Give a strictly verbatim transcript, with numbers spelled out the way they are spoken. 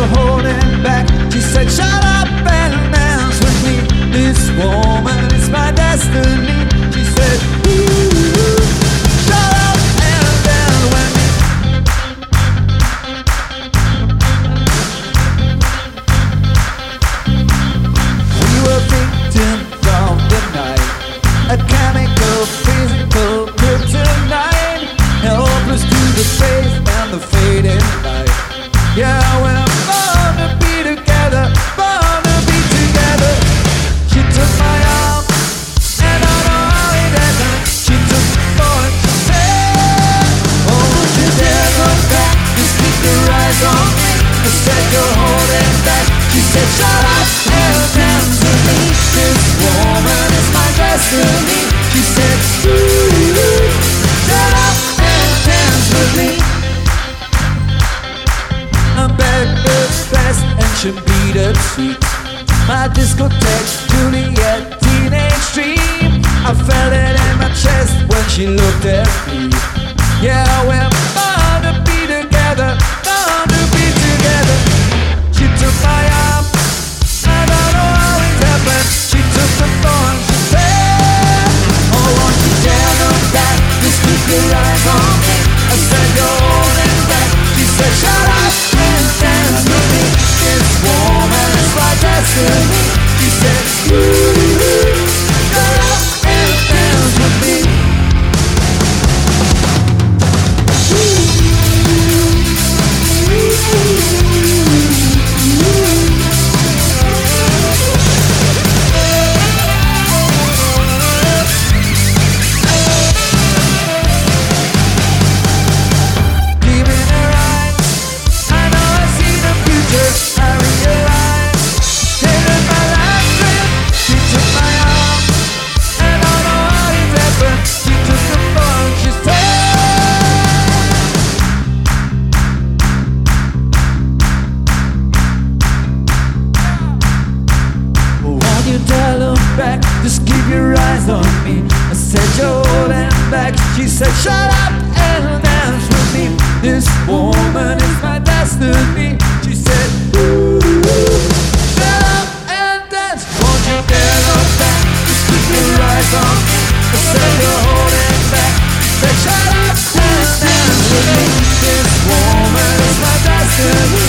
you're holding back. She said, shut up and dance with me. This woman is my destiny. She said, ooh, shut up and dance with me. We were victims of the night, a chemical, physical kryptonite, helpless to the face and the fading light. Yeah, we're born to be together, born to be together. She took my arm, and I know how it happened. She took the phone and she said, oh, won't you dare look back, just keep your eyes on me. I said, you're holding back. She said, shut up and dance with me. This woman is my destiny. She said, ooh, shut up and dance with me. I'm back the best and she beat up sweet. My discotheque, Juliet, teenage dream. I felt it in my chest when she looked at me. Yeah, we're born to be together, born to be together. She took my arm, I don't know how it happened. She took the phone, she said, oh, won't you dare look back, just keep your eyes on me. I said, you're holding back. She said, shut up and dance with me. This woman is my destiny. She said, ooh, shut up and dance with me. Back, just keep your eyes on me. I said, you're holding back. She said, shut up and dance with me. This woman is my destiny. She said, ooh, shut up and dance. Won't you dare look back, just keep your eyes on me. I said, you're holding back. She said, shut up and dance with me. This woman is my destiny.